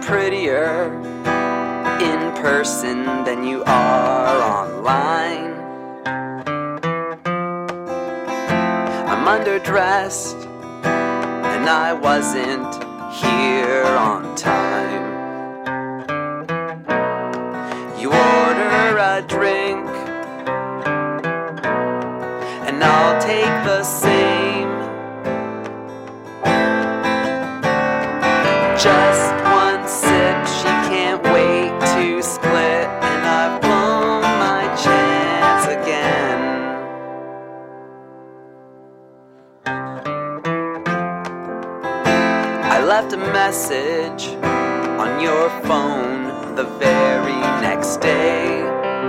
prettier in person than you are online. I'm underdressed and I wasn't here on time. You order a drink and I'll take the same. Just one sip, she can't wait to split, and I've blown my chance again. I left a message on your phone the very next day.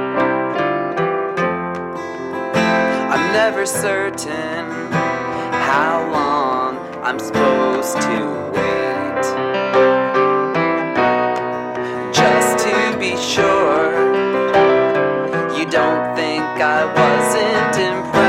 I'm never certain how long I'm supposed to wait. Just to be sure, you don't think I wasn't impressed.